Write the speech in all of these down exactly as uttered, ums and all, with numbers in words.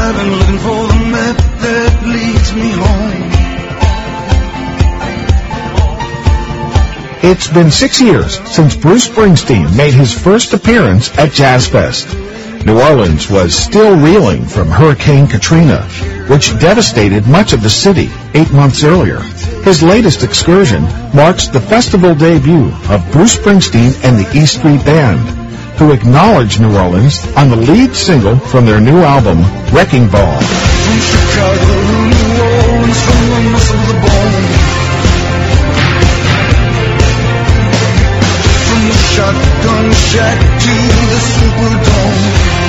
driving, looking for the map that leads me home. It's been six years since Bruce Springsteen made his first appearance at Jazz Fest. New Orleans was still reeling from Hurricane Katrina, which devastated much of the city eight months earlier. His latest excursion marks the festival debut of Bruce Springsteen and the E Street Band, who acknowledged New Orleans on the lead single from their new album, Wrecking Ball. From Chicago to New Orleans, from the muscle to the bone. From the shotgun shack to the Superdome.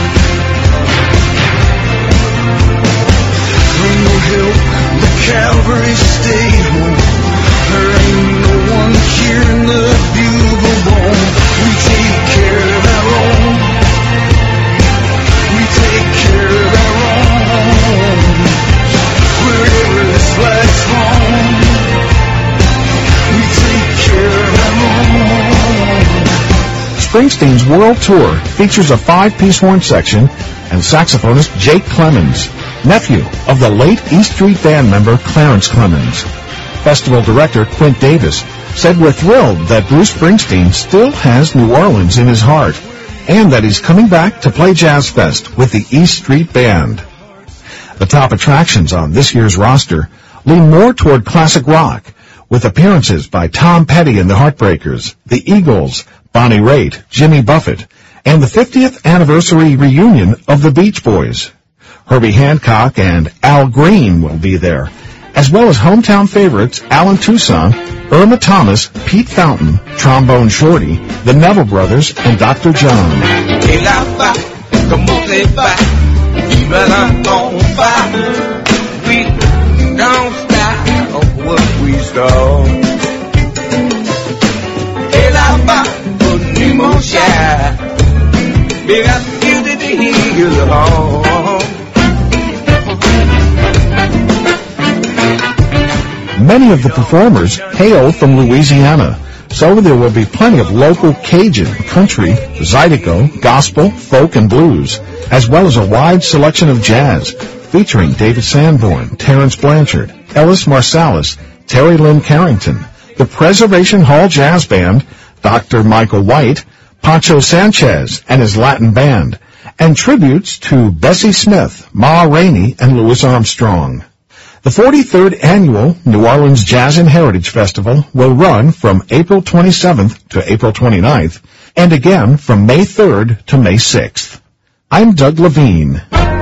Ain't no help, the cavalry stay home. There ain't no one here in the bugle bone. We take care of our own. We take care of our own. Wherever this flag's flown, we take care of our own. Springsteen's world tour features a five-piece horn section and saxophonist Jake Clemens, nephew of the late E Street Band member Clarence Clemens. Festival director Quint Davis said, "We're thrilled that Bruce Springsteen still has New Orleans in his heart and that he's coming back to play Jazz Fest with the E Street Band." The top attractions on this year's roster lean more toward classic rock, with appearances by Tom Petty and the Heartbreakers, the Eagles, Bonnie Raitt, Jimmy Buffett, and the fiftieth anniversary reunion of the Beach Boys. Herbie Hancock and Al Green will be there, as well as hometown favorites Alan Toussaint, Irma Thomas, Pete Fountain, Trombone Shorty, the Neville Brothers, and Doctor John. We don't stop what we start. Many of the performers hail from Louisiana, so there will be plenty of local Cajun, country, zydeco, gospel, folk, and blues, as well as a wide selection of jazz, featuring David Sanborn, Terrence Blanchard, Ellis Marsalis, Terry Lynn Carrington, the Preservation Hall Jazz Band, Doctor Michael White, Pancho Sanchez and his Latin Band, and tributes to Bessie Smith, Ma Rainey, and Louis Armstrong. The forty-third Annual New Orleans Jazz and Heritage Festival will run from April twenty-seventh to April twenty-ninth, and again from May third to May sixth. I'm Doug Levine.